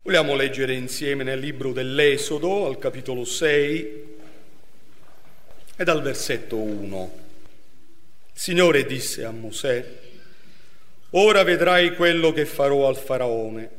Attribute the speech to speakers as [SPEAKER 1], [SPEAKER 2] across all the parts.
[SPEAKER 1] Vogliamo leggere insieme nel libro dell'Esodo, al capitolo 6, e dal versetto 1. Il Signore disse a Mosè: «Ora vedrai quello che farò al Faraone,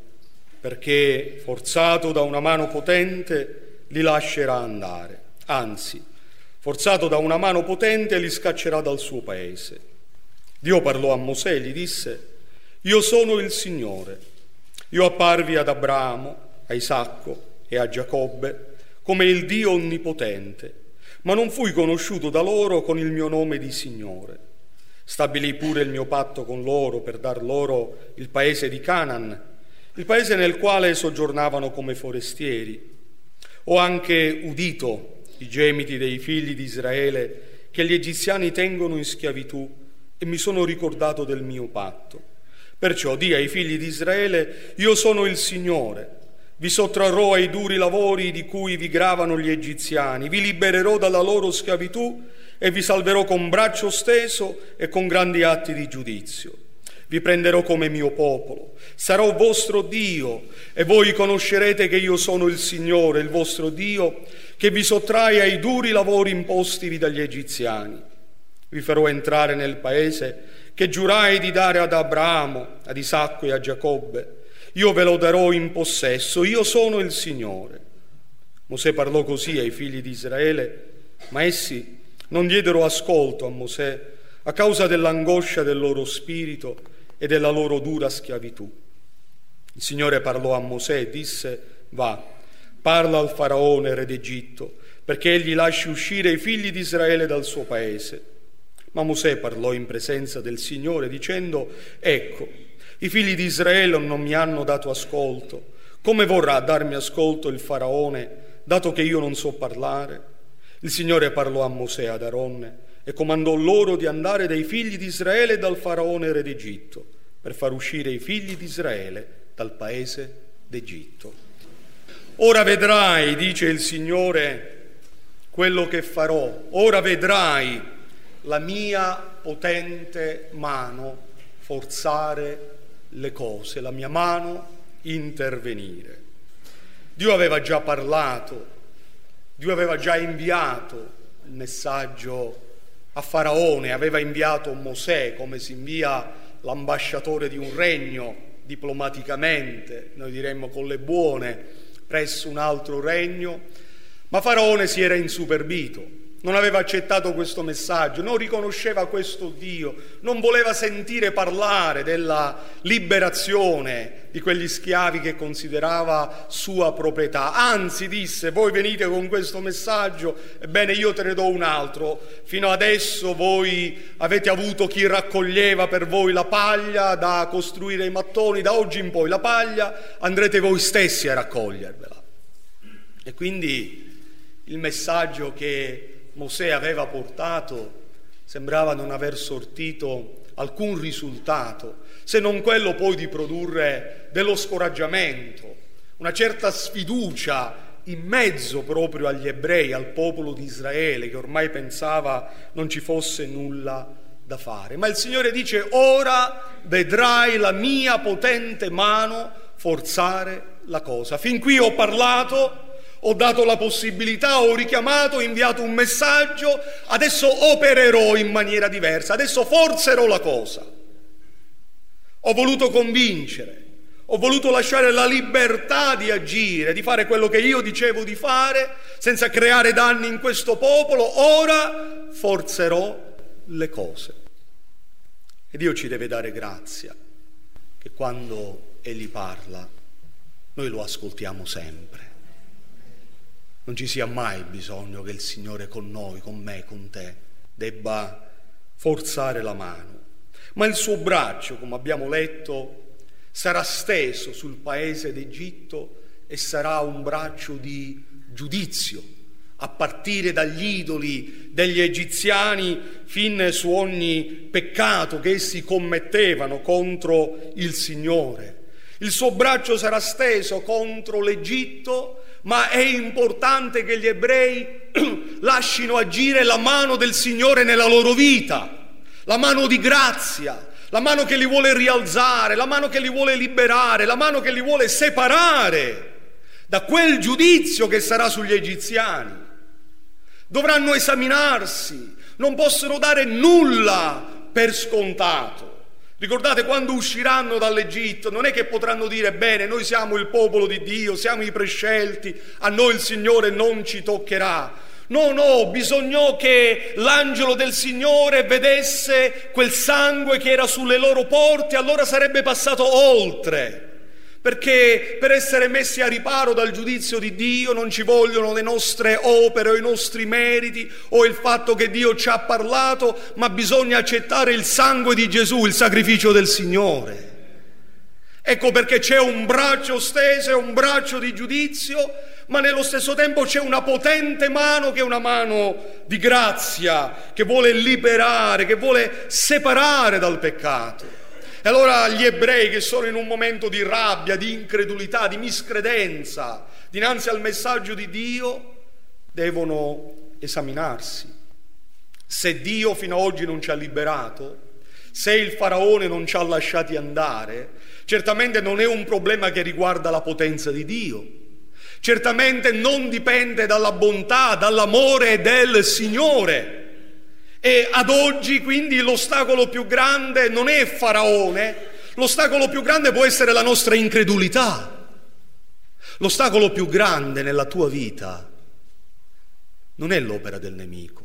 [SPEAKER 1] perché, forzato da una mano potente, li lascerà andare. Anzi, forzato da una mano potente, li scaccerà dal suo paese». Dio parlò a Mosè e gli disse: «Io sono il Signore. Io apparvi ad Abramo, a Isacco e a Giacobbe come il Dio onnipotente, ma non fui conosciuto da loro con il mio nome di Signore. Stabilì pure il mio patto con loro per dar loro il paese di Canaan, il paese nel quale soggiornavano come forestieri. Ho anche udito i gemiti dei figli di Israele che gli egiziani tengono in schiavitù e mi sono ricordato del mio patto. Perciò di ai figli di Israele: io sono il Signore, vi sottrarrò ai duri lavori di cui vi gravano gli egiziani, vi libererò dalla loro schiavitù e vi salverò con braccio steso e con grandi atti di giudizio. Vi prenderò come mio popolo, sarò vostro Dio e voi conoscerete che io sono il Signore, il vostro Dio, che vi sottrae ai duri lavori impostivi dagli egiziani. Vi farò entrare nel paese che giurai di dare ad Abramo, ad Isacco e a Giacobbe. Io ve lo darò in possesso, io sono il Signore». Mosè parlò così ai figli di Israele, ma essi non diedero ascolto a Mosè a causa dell'angoscia del loro spirito e della loro dura schiavitù. Il Signore parlò a Mosè e disse: «Va, parla al Faraone, re d'Egitto, perché egli lasci uscire i figli di Israele dal suo paese». Ma Mosè parlò in presenza del Signore dicendo: «Ecco, i figli di Israele non mi hanno dato ascolto. Come vorrà darmi ascolto il Faraone, dato che io non so parlare?» Il Signore parlò a Mosè e ad Aronne e comandò loro di andare dai figli di Israele dal Faraone re d'Egitto per far uscire i figli di Israele dal paese d'Egitto. «Ora vedrai», dice il Signore, «quello che farò. Ora vedrai la mia potente mano forzare le cose, la mia mano intervenire». Dio aveva già parlato, Dio aveva già inviato il messaggio a Faraone, aveva inviato Mosè come si invia l'ambasciatore di un regno diplomaticamente, noi diremmo con le buone, presso un altro regno, ma Faraone si era insuperbito. Non aveva accettato questo messaggio, non riconosceva questo Dio, non voleva sentire parlare della liberazione di quegli schiavi che considerava sua proprietà. Anzi, disse: «Voi venite con questo messaggio, ebbene io te ne do un altro. Fino adesso voi avete avuto chi raccoglieva per voi la paglia da costruire i mattoni, da oggi in poi la paglia andrete voi stessi a raccogliervela». E quindi il messaggio che Mosè aveva portato sembrava non aver sortito alcun risultato, se non quello poi di produrre dello scoraggiamento, una certa sfiducia in mezzo proprio agli ebrei, al popolo di Israele, che ormai pensava non ci fosse nulla da fare. Ma il Signore dice: «Ora vedrai la mia potente mano forzare la cosa». Fin qui ho parlato, ho dato la possibilità, ho richiamato, ho inviato un messaggio, adesso opererò in maniera diversa, adesso forzerò la cosa. Ho voluto convincere, ho voluto lasciare la libertà di agire, di fare quello che io dicevo di fare, senza creare danni in questo popolo. Ora forzerò le cose. E Dio ci deve dare grazia, che quando Egli parla, noi lo ascoltiamo sempre. Non ci sia mai bisogno che il Signore con noi, con me, con te, debba forzare la mano. Ma il suo braccio, come abbiamo letto, sarà steso sul paese d'Egitto e sarà un braccio di giudizio, a partire dagli idoli degli egiziani fin su ogni peccato che essi commettevano contro il Signore. Il suo braccio sarà steso contro l'Egitto, ma è importante che gli ebrei lascino agire la mano del Signore nella loro vita, la mano di grazia, la mano che li vuole rialzare, la mano che li vuole liberare, la mano che li vuole separare da quel giudizio che sarà sugli egiziani. Dovranno esaminarsi, non possono dare nulla per scontato. Ricordate, quando usciranno dall'Egitto non è che potranno dire: bene, noi siamo il popolo di Dio, siamo i prescelti, a noi il Signore non ci toccherà. No, bisognò che l'angelo del Signore vedesse quel sangue che era sulle loro porte, allora sarebbe passato oltre. Perché per essere messi a riparo dal giudizio di Dio non ci vogliono le nostre opere o i nostri meriti o il fatto che Dio ci ha parlato, ma bisogna accettare il sangue di Gesù, il sacrificio del Signore. Ecco perché c'è un braccio steso e un braccio di giudizio, ma nello stesso tempo c'è una potente mano che è una mano di grazia, che vuole liberare, che vuole separare dal peccato. E allora gli ebrei, che sono in un momento di rabbia, di incredulità, di miscredenza dinanzi al messaggio di Dio, devono esaminarsi. Se Dio fino ad oggi non ci ha liberato, se il faraone non ci ha lasciati andare, certamente non è un problema che riguarda la potenza di Dio, certamente non dipende dalla bontà, dall'amore del Signore. E ad oggi quindi l'ostacolo più grande non è Faraone, l'ostacolo più grande può essere la nostra incredulità. L'ostacolo più grande nella tua vita non è l'opera del nemico,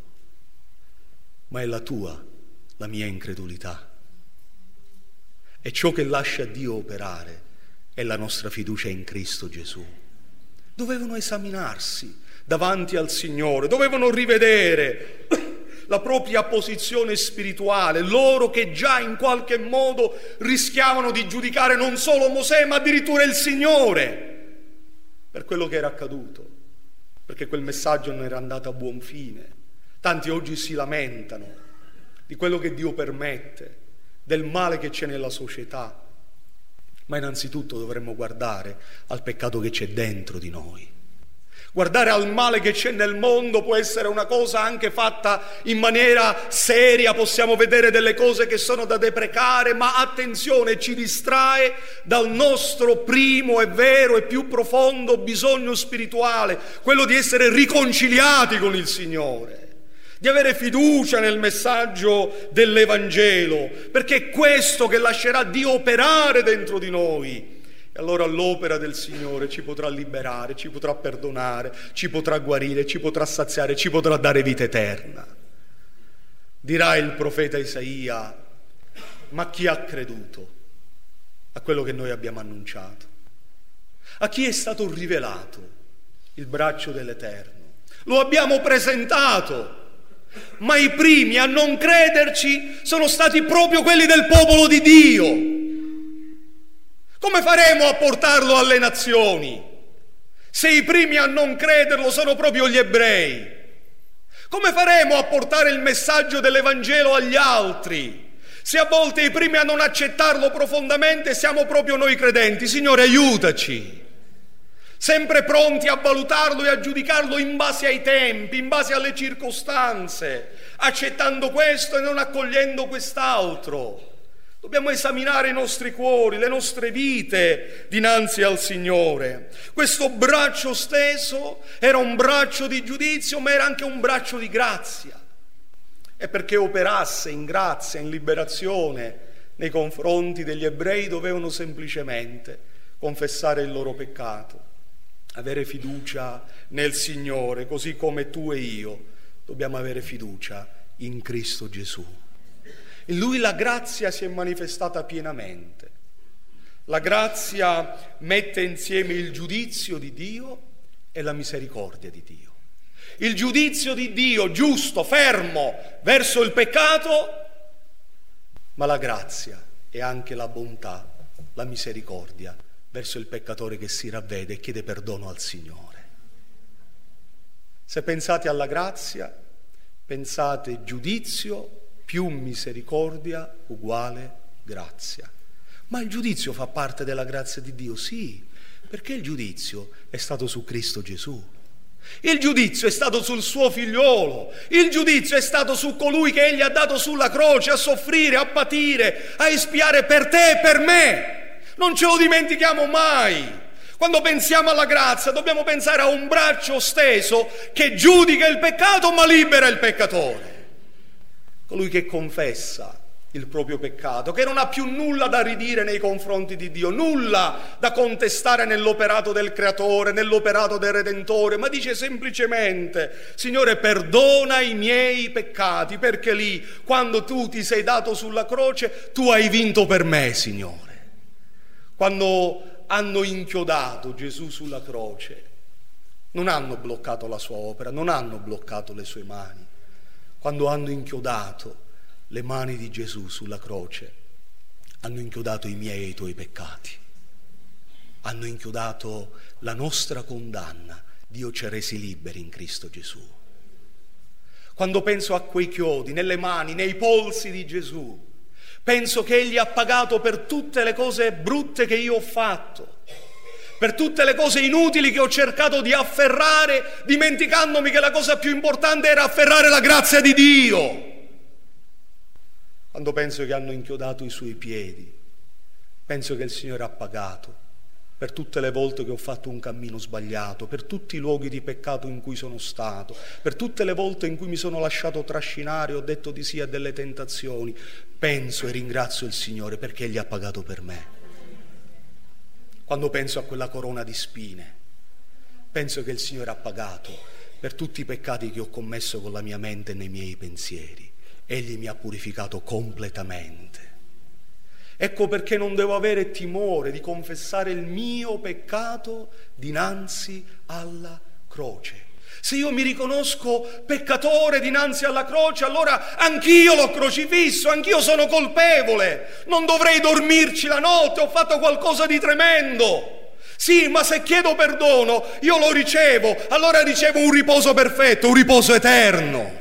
[SPEAKER 1] ma è la mia incredulità. E ciò che lascia Dio operare è la nostra fiducia in Cristo Gesù. Dovevano esaminarsi davanti al Signore, dovevano rivedere la propria posizione spirituale, loro che già in qualche modo rischiavano di giudicare non solo Mosè ma addirittura il Signore per quello che era accaduto, perché quel messaggio non era andato a buon fine. Tanti oggi si lamentano di quello che Dio permette, del male che c'è nella società, ma innanzitutto dovremmo guardare al peccato che c'è dentro di noi. Guardare al male che c'è nel mondo può essere una cosa anche fatta in maniera seria, possiamo vedere delle cose che sono da deprecare, ma attenzione, ci distrae dal nostro primo e vero e più profondo bisogno spirituale, quello di essere riconciliati con il Signore, di avere fiducia nel messaggio dell'Evangelo, perché è questo che lascerà Dio operare dentro di noi. E allora l'opera del Signore ci potrà liberare, ci potrà perdonare, ci potrà guarire, ci potrà saziare, ci potrà dare vita eterna. Dirà il profeta Isaia: ma chi ha creduto a quello che noi abbiamo annunciato? A chi è stato rivelato il braccio dell'Eterno? Lo abbiamo presentato, ma i primi a non crederci sono stati proprio quelli del popolo di Dio. Come faremo a portarlo alle nazioni se i primi a non crederlo sono proprio gli ebrei? Come faremo a portare il messaggio dell'Evangelo agli altri se a volte i primi a non accettarlo profondamente siamo proprio noi credenti? Signore, aiutaci, sempre pronti a valutarlo e a giudicarlo in base ai tempi, in base alle circostanze, accettando questo e non accogliendo quest'altro. Dobbiamo esaminare i nostri cuori, le nostre vite dinanzi al Signore. Questo braccio steso era un braccio di giudizio, ma era anche un braccio di grazia. E perché operasse in grazia, in liberazione nei confronti degli ebrei, dovevano semplicemente confessare il loro peccato, avere fiducia nel Signore, così come tu e io dobbiamo avere fiducia in Cristo Gesù. In Lui la grazia si è manifestata pienamente. La grazia mette insieme il giudizio di Dio e la misericordia di Dio. Il giudizio di Dio giusto, fermo verso il peccato, ma la grazia e anche la bontà, la misericordia verso il peccatore che si ravvede e chiede perdono al Signore. Se pensate alla grazia, pensate giudizio più misericordia uguale grazia. Ma il giudizio fa parte della grazia di Dio? Sì, perché il giudizio è stato su Cristo Gesù. Il giudizio è stato sul suo figliolo, il giudizio è stato su colui che egli ha dato sulla croce a soffrire, a patire, a espiare per te e per me. Non ce lo dimentichiamo mai. Quando pensiamo alla grazia dobbiamo pensare a un braccio steso che giudica il peccato ma libera il peccatore. Colui che confessa il proprio peccato, che non ha più nulla da ridire nei confronti di Dio, nulla da contestare nell'operato del Creatore, nell'operato del Redentore, ma dice semplicemente: Signore, perdona i miei peccati, perché lì, quando tu ti sei dato sulla croce, tu hai vinto per me, Signore. Quando hanno inchiodato Gesù sulla croce, non hanno bloccato la sua opera, non hanno bloccato le sue mani. Quando hanno inchiodato le mani di Gesù sulla croce, hanno inchiodato i miei e i tuoi peccati, hanno inchiodato la nostra condanna. Dio ci ha resi liberi in Cristo Gesù. Quando penso a quei chiodi nelle mani, nei polsi di Gesù, penso che Egli ha pagato per tutte le cose brutte che io ho fatto, per tutte le cose inutili che ho cercato di afferrare, dimenticandomi che la cosa più importante era afferrare la grazia di Dio. Quando penso che hanno inchiodato i suoi piedi, penso che il Signore ha pagato per tutte le volte che ho fatto un cammino sbagliato, per tutti i luoghi di peccato in cui sono stato, per tutte le volte in cui mi sono lasciato trascinare, ho detto di sì a delle tentazioni. Penso e ringrazio il Signore perché Egli ha pagato per me. Quando penso a quella corona di spine, penso che il Signore ha pagato per tutti i peccati che ho commesso con la mia mente e nei miei pensieri. Egli mi ha purificato completamente. Ecco perché non devo avere timore di confessare il mio peccato dinanzi alla croce. Se io mi riconosco peccatore dinanzi alla croce, allora anch'io l'ho crocifisso, anch'io sono colpevole. Non dovrei dormirci la notte, ho fatto qualcosa di tremendo. Sì, ma se chiedo perdono, io lo ricevo, allora ricevo un riposo perfetto, un riposo eterno.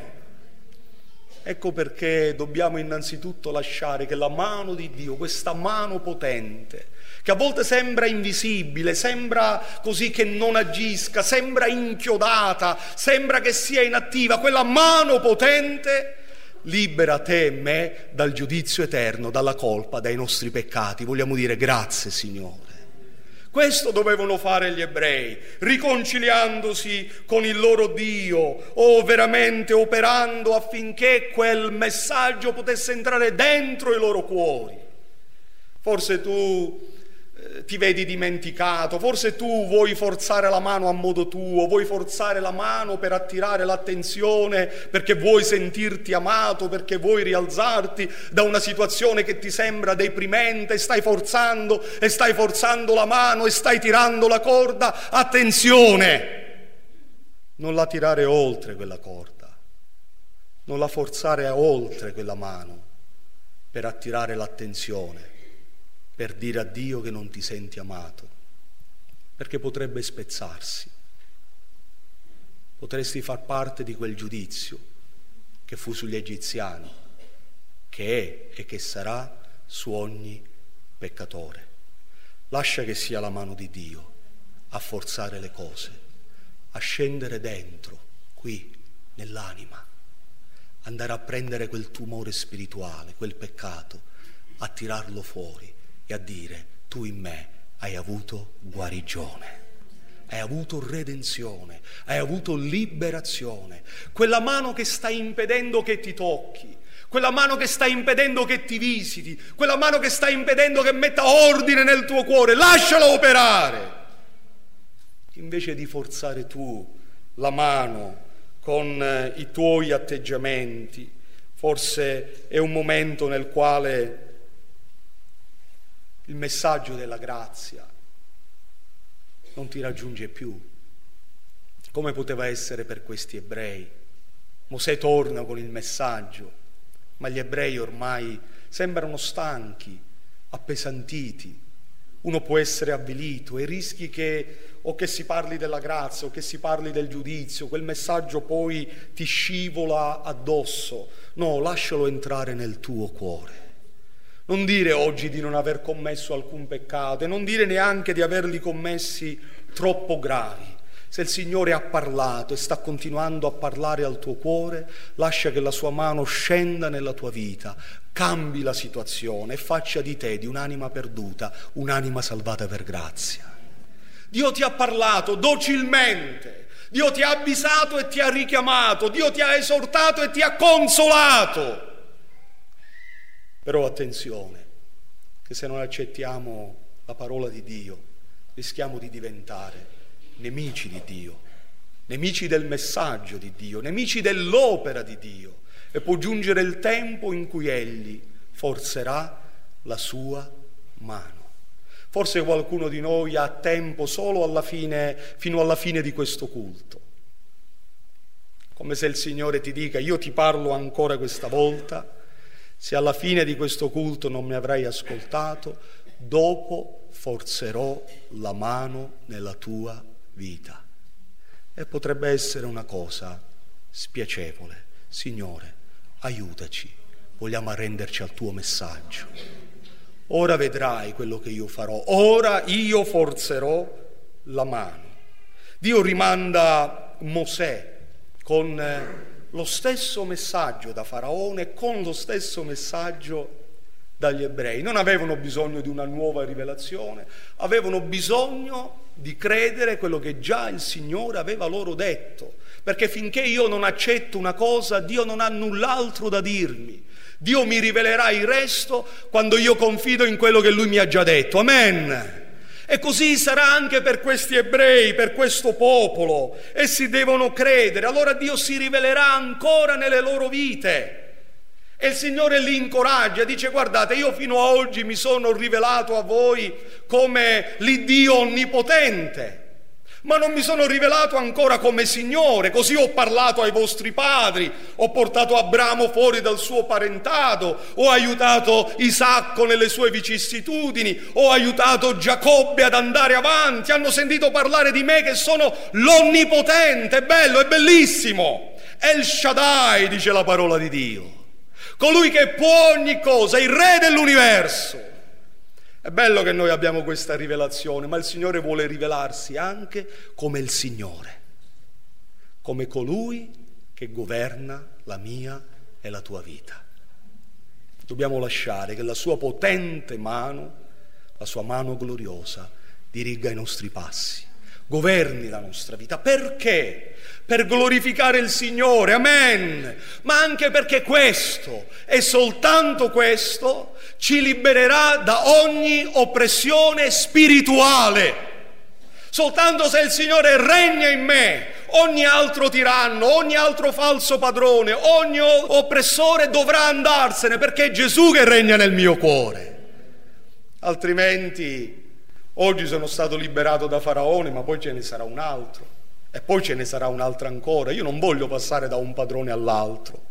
[SPEAKER 1] Ecco perché dobbiamo innanzitutto lasciare che la mano di Dio, questa mano potente, che a volte sembra invisibile, sembra così che non agisca, sembra inchiodata, sembra che sia inattiva, quella mano potente libera te e me dal giudizio eterno, dalla colpa, dai nostri peccati. Vogliamo dire grazie, Signore. Questo dovevano fare gli ebrei, riconciliandosi con il loro Dio, o veramente operando affinché quel messaggio potesse entrare dentro i loro cuori. Forse tu ti vedi dimenticato, forse tu vuoi forzare la mano a modo tuo, vuoi forzare la mano per attirare l'attenzione, perché vuoi sentirti amato, perché vuoi rialzarti da una situazione che ti sembra deprimente, e stai forzando la mano e stai tirando la corda. Attenzione, non la tirare oltre quella corda, non la forzare oltre quella mano per attirare l'attenzione, per dire a Dio che non ti senti amato, perché potrebbe spezzarsi. Potresti far parte di quel giudizio che fu sugli egiziani, che è e che sarà su ogni peccatore. Lascia che sia la mano di Dio a forzare le cose, a scendere dentro, qui, nell'anima, andare a prendere quel tumore spirituale, quel peccato, a tirarlo fuori e a dire: tu in me hai avuto guarigione, hai avuto redenzione, hai avuto liberazione. Quella mano che sta impedendo che ti tocchi, quella mano che sta impedendo che ti visiti, quella mano che sta impedendo che metta ordine nel tuo cuore, lasciala operare. Invece di forzare tu la mano con i tuoi atteggiamenti, forse è un momento nel quale il messaggio della grazia non ti raggiunge più, come poteva essere per questi ebrei. Mosè torna con il messaggio, ma gli ebrei ormai sembrano stanchi, appesantiti. Uno può essere avvilito e rischi che o che si parli della grazia o che si parli del giudizio, quel messaggio poi ti scivola addosso. No, lascialo entrare nel tuo cuore. Non dire oggi di non aver commesso alcun peccato e non dire neanche di averli commessi troppo gravi. Se il Signore ha parlato e sta continuando a parlare al tuo cuore, lascia che la sua mano scenda nella tua vita, cambi la situazione e faccia di te, di un'anima perduta, un'anima salvata per grazia. Dio ti ha parlato docilmente, Dio ti ha avvisato e ti ha richiamato, Dio ti ha esortato e ti ha consolato. Però attenzione, che se non accettiamo la parola di Dio, rischiamo di diventare nemici di Dio, nemici del messaggio di Dio, nemici dell'opera di Dio, e può giungere il tempo in cui Egli forzerà la sua mano. Forse qualcuno di noi ha tempo solo fino alla fine di questo culto, come se il Signore ti dica: io ti parlo ancora questa volta, se alla fine di questo culto non mi avrai ascoltato, dopo forzerò la mano nella tua vita. E potrebbe essere una cosa spiacevole. Signore, aiutaci, vogliamo arrenderci al tuo messaggio. Ora vedrai quello che io farò, ora io forzerò la mano. Dio rimanda Mosè con lo stesso messaggio da Faraone, con lo stesso messaggio dagli ebrei. Non avevano bisogno di una nuova rivelazione, avevano bisogno di credere quello che già il Signore aveva loro detto, perché finché io non accetto una cosa, Dio non ha null'altro da dirmi. Dio mi rivelerà il resto quando io confido in quello che Lui mi ha già detto. Amen. E così sarà anche per questi ebrei, per questo popolo. Essi devono credere, allora Dio si rivelerà ancora nelle loro vite. E il Signore li incoraggia, dice: guardate, io fino a oggi mi sono rivelato a voi come l'Iddio onnipotente, ma non mi sono rivelato ancora come Signore. Così ho parlato ai vostri padri, ho portato Abramo fuori dal suo parentado, ho aiutato Isacco nelle sue vicissitudini, ho aiutato Giacobbe ad andare avanti. Hanno sentito parlare di me che sono l'Onnipotente. È bello, è bellissimo. El Shaddai, dice la parola di Dio, colui che può ogni cosa, il Re dell'universo. È bello che noi abbiamo questa rivelazione, ma il Signore vuole rivelarsi anche come il Signore, come colui che governa la mia e la tua vita. Dobbiamo lasciare che la sua potente mano, la sua mano gloriosa, diriga i nostri passi, governi la nostra vita. Perché? Per glorificare il Signore, amen, ma anche perché questo e soltanto questo ci libererà da ogni oppressione spirituale. Soltanto se il Signore regna in me, ogni altro tiranno, ogni altro falso padrone, ogni oppressore dovrà andarsene, perché è Gesù che regna nel mio cuore. Altrimenti, oggi sono stato liberato da Faraone, ma poi ce ne sarà un altro. E poi ce ne sarà un altro ancora. Io non voglio passare da un padrone all'altro.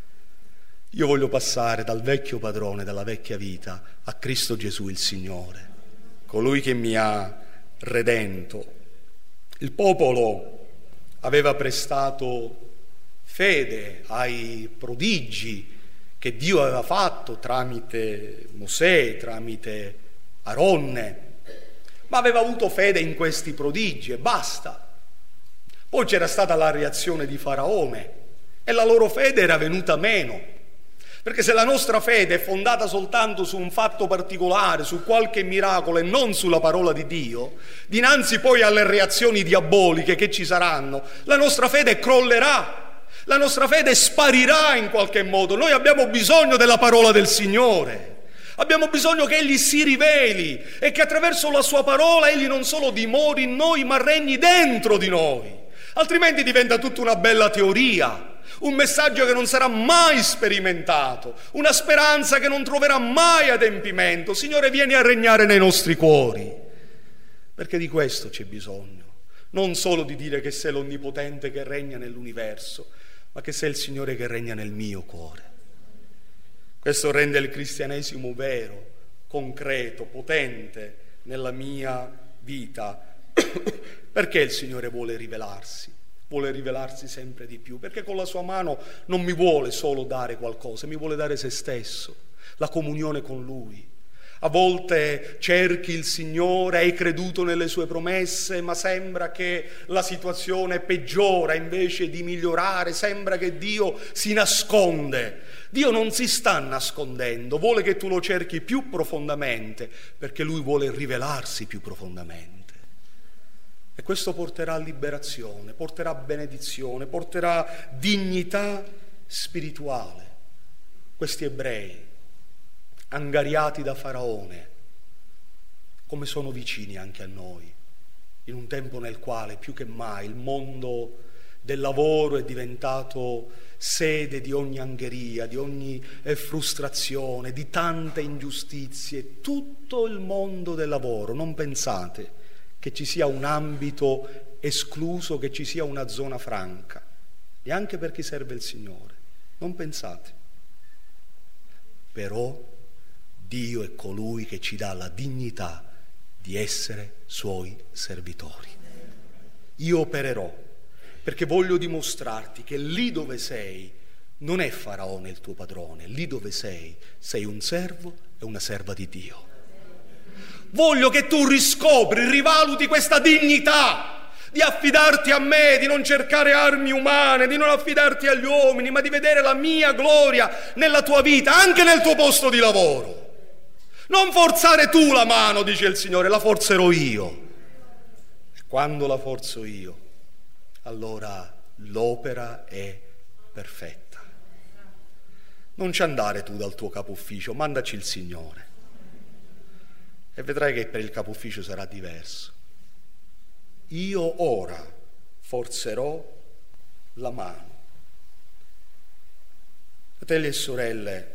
[SPEAKER 1] Io voglio passare dal vecchio padrone, dalla vecchia vita, a Cristo Gesù il Signore, colui che mi ha redento. Il popolo aveva prestato fede ai prodigi che Dio aveva fatto tramite Mosè, tramite Aronne, ma aveva avuto fede in questi prodigi e basta. Poi c'era stata la reazione di Faraone e la loro fede era venuta meno, perché se la nostra fede è fondata soltanto su un fatto particolare, su qualche miracolo e non sulla parola di Dio, dinanzi poi alle reazioni diaboliche che ci saranno, la nostra fede crollerà, la nostra fede sparirà in qualche modo. Noi abbiamo bisogno della parola del Signore, abbiamo bisogno che Egli si riveli e che attraverso la sua parola Egli non solo dimori in noi, ma regni dentro di noi. Altrimenti diventa tutta una bella teoria, un messaggio che non sarà mai sperimentato, una speranza che non troverà mai adempimento. Signore, vieni a regnare nei nostri cuori, perché di questo c'è bisogno. Non solo di dire che sei l'Onnipotente che regna nell'universo, ma che sei il Signore che regna nel mio cuore. Questo rende il cristianesimo vero, concreto, potente nella mia vita. Perché il Signore vuole rivelarsi sempre di più? Perché con la sua mano non mi vuole solo dare qualcosa, mi vuole dare se stesso, la comunione con Lui. A volte cerchi il Signore, hai creduto nelle sue promesse, ma sembra che la situazione peggiora invece di migliorare, sembra che Dio si nasconde. Dio non si sta nascondendo, vuole che tu lo cerchi più profondamente, perché Lui vuole rivelarsi più profondamente. E questo porterà liberazione, porterà benedizione, porterà dignità spirituale. Questi ebrei, angariati da Faraone, come sono vicini anche a noi, in un tempo nel quale più che mai il mondo del lavoro è diventato sede di ogni angheria, di ogni frustrazione, di tante ingiustizie. Tutto il mondo del lavoro, non pensate che ci sia un ambito escluso, che ci sia una zona franca, neanche per chi serve il Signore, non pensate. Però Dio è colui che ci dà la dignità di essere Suoi servitori. Io opererò perché voglio dimostrarti che lì dove sei non è Faraone il tuo padrone, lì dove sei un servo e una serva di Dio. Voglio che tu riscopri, rivaluti questa dignità di affidarti a me, di non cercare armi umane, di non affidarti agli uomini, ma di vedere la mia gloria nella tua vita, anche nel tuo posto di lavoro. Non forzare tu la mano, dice il Signore, la forzerò io. E quando la forzo io, allora l'opera è perfetta. Non ci andare tu dal tuo capo ufficio, mandaci il Signore. E vedrai che per il capo ufficio sarà diverso. Io ora forzerò la mano. Fratelli e sorelle,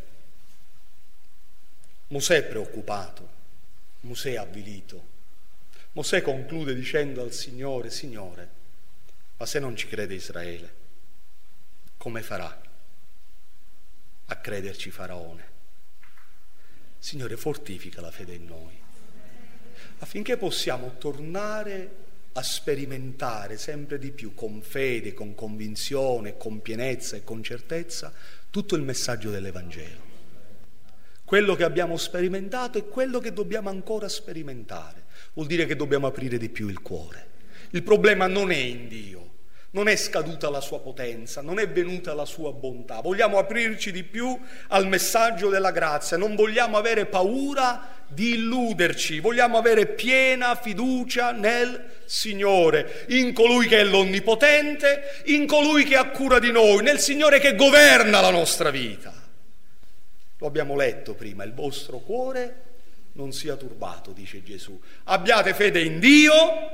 [SPEAKER 1] Mosè è preoccupato, Mosè è avvilito. Mosè conclude dicendo al Signore: Signore, ma se non ci crede Israele, come farà a crederci Faraone? Signore, fortifica la fede in noi, affinché possiamo tornare a sperimentare sempre di più, con fede, con convinzione, con pienezza e con certezza, tutto il messaggio dell'Evangelo. Quello che abbiamo sperimentato e quello che dobbiamo ancora sperimentare. Vuol dire che dobbiamo aprire di più il cuore. Il problema non è in Dio, non è scaduta la sua potenza, non è venuta la sua bontà. Vogliamo aprirci di più al messaggio della grazia, non vogliamo avere paura di illuderci, vogliamo avere piena fiducia nel Signore, in colui che è l'Onnipotente, in colui che ha cura di noi, nel Signore che governa la nostra vita. Lo abbiamo letto prima: il vostro cuore non sia turbato, dice Gesù. Abbiate fede in Dio,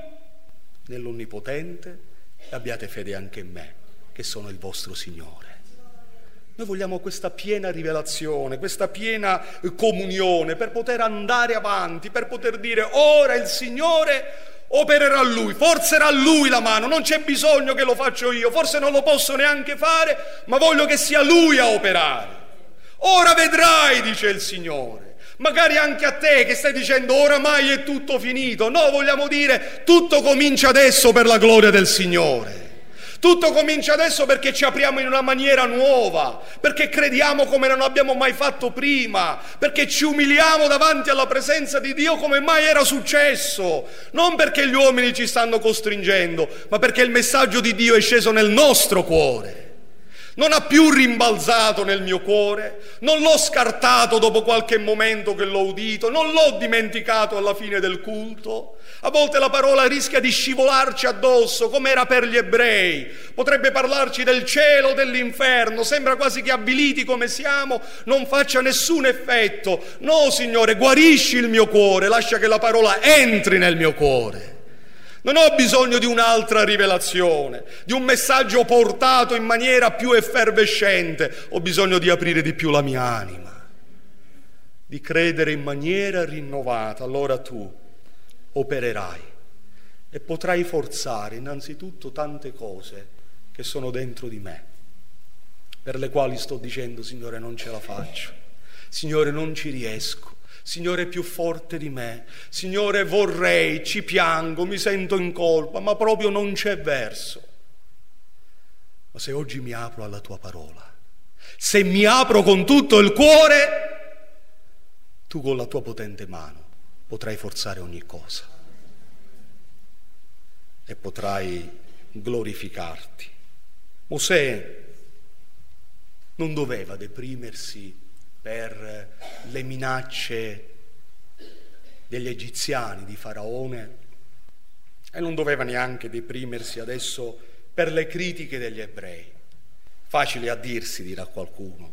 [SPEAKER 1] nell'Onnipotente, e abbiate fede anche in me, che sono il vostro Signore. Noi vogliamo questa piena rivelazione, questa piena comunione, per poter andare avanti, per poter dire: ora il Signore opererà Lui, forzerà Lui la mano, non c'è bisogno che lo faccio io, forse non lo posso neanche fare, ma voglio che sia Lui a operare. Ora vedrai, dice il Signore. Magari anche a te che stai dicendo oramai è tutto finito. No, vogliamo dire tutto comincia adesso per la gloria del Signore. Tutto comincia adesso perché ci apriamo in una maniera nuova, perché crediamo come non abbiamo mai fatto prima, perché ci umiliamo davanti alla presenza di Dio come mai era successo. Non perché gli uomini ci stanno costringendo, ma perché il messaggio di Dio è sceso nel nostro cuore. Non ha più rimbalzato nel mio cuore, non l'ho scartato dopo qualche momento che l'ho udito, non l'ho dimenticato alla fine del culto. A volte la parola rischia di scivolarci addosso, come era per gli ebrei. Potrebbe parlarci del cielo o dell'inferno, sembra quasi che avviliti come siamo non faccia nessun effetto. No, Signore, guarisci il mio cuore, lascia che la parola entri nel mio cuore. Non ho bisogno di un'altra rivelazione, di un messaggio portato in maniera più effervescente. Ho bisogno di aprire di più la mia anima, di credere in maniera rinnovata. Allora tu opererai e potrai forzare innanzitutto tante cose che sono dentro di me, per le quali sto dicendo: Signore, non ce la faccio, Signore, non ci riesco, Signore, è più forte di me, Signore, vorrei, ci piango, mi sento in colpa, ma proprio non c'è verso. Ma se oggi mi apro alla tua parola, se mi apro con tutto il cuore, tu con la tua potente mano potrai forzare ogni cosa e potrai glorificarti. Mosè non doveva deprimersi per le minacce degli egiziani, di Faraone, e non doveva neanche deprimersi adesso per le critiche degli ebrei. Facile a dirsi, dirà qualcuno.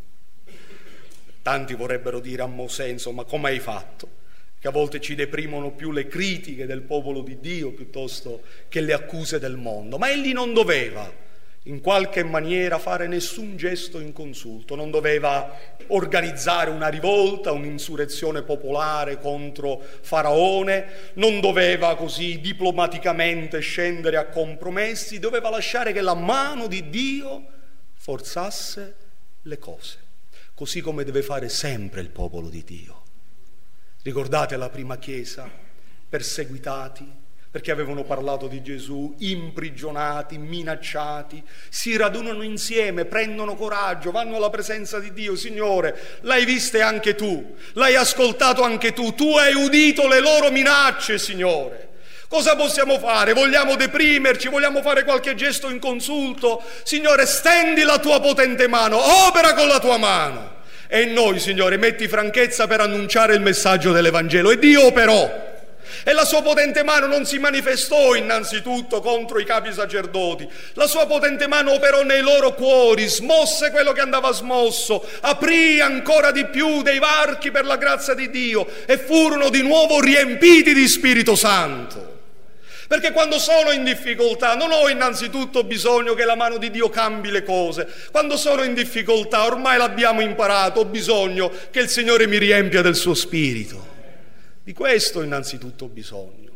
[SPEAKER 1] Tanti vorrebbero dire a Mosè, insomma, come hai fatto? Che a volte ci deprimono più le critiche del popolo di Dio piuttosto che le accuse del mondo. Ma egli non doveva in qualche maniera fare nessun gesto inconsulto, non doveva organizzare una rivolta, un'insurrezione popolare contro Faraone, non doveva così diplomaticamente scendere a compromessi, doveva lasciare che la mano di Dio forzasse le cose, così come deve fare sempre il popolo di Dio. Ricordate la prima Chiesa? Perseguitati perché avevano parlato di Gesù, imprigionati, minacciati, si radunano insieme, prendono coraggio, vanno alla presenza di Dio. Signore, l'hai viste anche tu, l'hai ascoltato anche tu hai udito le loro minacce, Signore. Cosa possiamo fare? Vogliamo deprimerci? Vogliamo fare qualche gesto inconsulto? Signore, stendi la tua potente mano, opera con la tua mano. E in noi, Signore, metti franchezza per annunciare il messaggio dell'Evangelo. E Dio operò. E la sua potente mano non si manifestò innanzitutto contro i capi sacerdoti. La sua potente mano operò nei loro cuori, smosse quello che andava smosso, aprì ancora di più dei varchi per la grazia di Dio e furono di nuovo riempiti di Spirito Santo. Perché quando sono in difficoltà non ho innanzitutto bisogno che la mano di Dio cambi le cose. Quando sono in difficoltà, ormai l'abbiamo imparato, ho bisogno che il Signore mi riempia del suo Spirito. Di questo innanzitutto ho bisogno.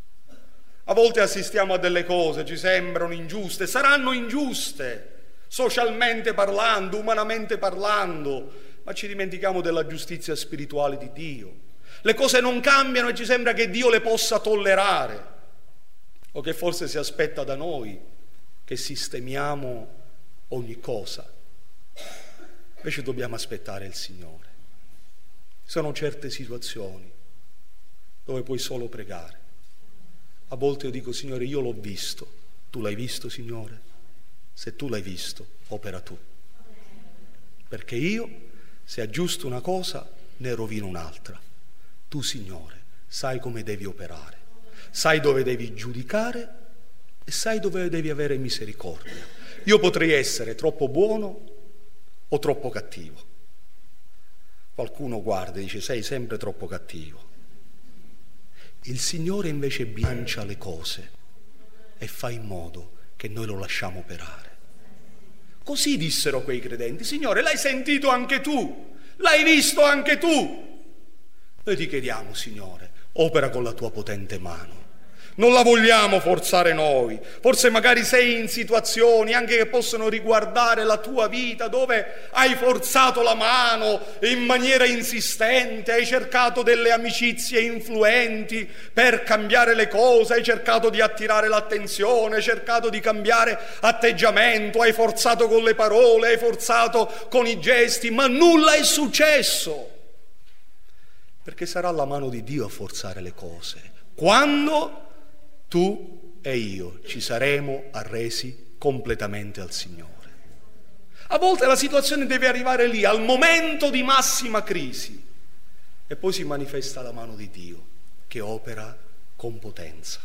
[SPEAKER 1] A volte assistiamo a delle cose, ci sembrano ingiuste, saranno ingiuste, socialmente parlando, umanamente parlando, ma ci dimentichiamo della giustizia spirituale di Dio. Le cose non cambiano e ci sembra che Dio le possa tollerare, o che forse si aspetta da noi che sistemiamo ogni cosa. Invece dobbiamo aspettare il Signore. Sono certe situazioni dove puoi solo pregare. A volte io dico, Signore, io l'ho visto. Tu l'hai visto, Signore? Se tu l'hai visto, opera tu. Perché io, se aggiusto una cosa, ne rovino un'altra. Tu, Signore, sai come devi operare. Sai dove devi giudicare e sai dove devi avere misericordia. Io potrei essere troppo buono o troppo cattivo. Qualcuno guarda e dice, sei sempre troppo cattivo. Il Signore invece bilancia le cose e fa in modo che noi lo lasciamo operare. Così dissero quei credenti, Signore, l'hai sentito anche tu, l'hai visto anche tu. Noi ti chiediamo, Signore, opera con la tua potente mano. Non la vogliamo forzare noi. Forse magari sei in situazioni anche che possono riguardare la tua vita dove hai forzato la mano in maniera insistente, hai cercato delle amicizie influenti per cambiare le cose, hai cercato di attirare l'attenzione, hai cercato di cambiare atteggiamento, hai forzato con le parole, hai forzato con i gesti, ma nulla è successo. Perché sarà la mano di Dio a forzare le cose. Quando tu e io ci saremo arresi completamente al Signore. A volte la situazione deve arrivare lì, al momento di massima crisi, e poi si manifesta la mano di Dio che opera con potenza.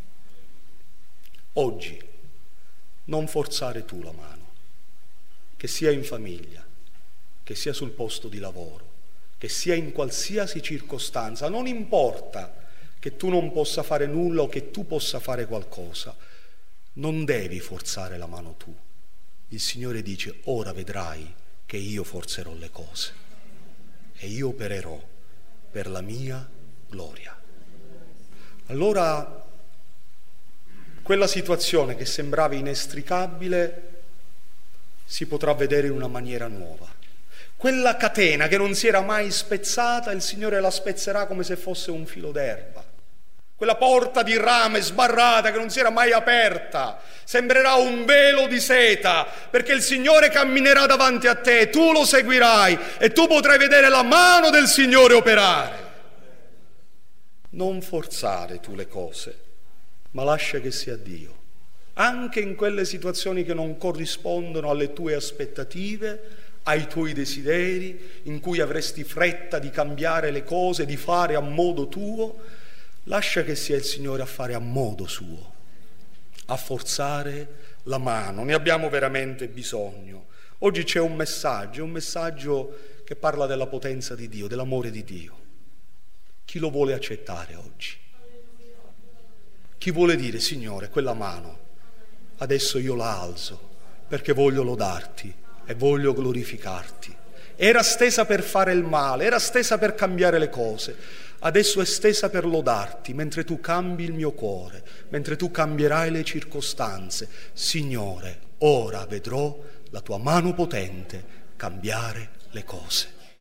[SPEAKER 1] Oggi non forzare tu la mano, che sia in famiglia, che sia sul posto di lavoro, che sia in qualsiasi circostanza, non importa che tu non possa fare nulla o che tu possa fare qualcosa, non devi forzare la mano tu. Il Signore dice, ora vedrai che io forzerò le cose e io opererò per la mia gloria. Allora, quella situazione che sembrava inestricabile si potrà vedere in una maniera nuova. Quella catena che non si era mai spezzata, il Signore la spezzerà come se fosse un filo d'erba. quella porta di rame sbarrata che non si era mai aperta, sembrerà un velo di seta, perché il Signore camminerà davanti a te, tu lo seguirai e tu potrai vedere la mano del Signore operare. Non forzare tu le cose, ma lascia che sia Dio. Anche in quelle situazioni che non corrispondono alle tue aspettative, ai tuoi desideri, in cui avresti fretta di cambiare le cose, di fare a modo tuo, lascia che sia il Signore a fare a modo suo, a forzare la mano. Ne abbiamo veramente bisogno. Oggi c'è un messaggio che parla della potenza di Dio, dell'amore di Dio. Chi lo vuole accettare oggi? Chi vuole dire: Signore, quella mano adesso io la alzo perché voglio lodarti e voglio glorificarti. Era stesa per fare il male, era stesa per cambiare le cose, adesso è stesa per lodarti mentre tu cambi il mio cuore, mentre tu cambierai le circostanze. Signore, ora vedrò la tua mano potente cambiare le cose.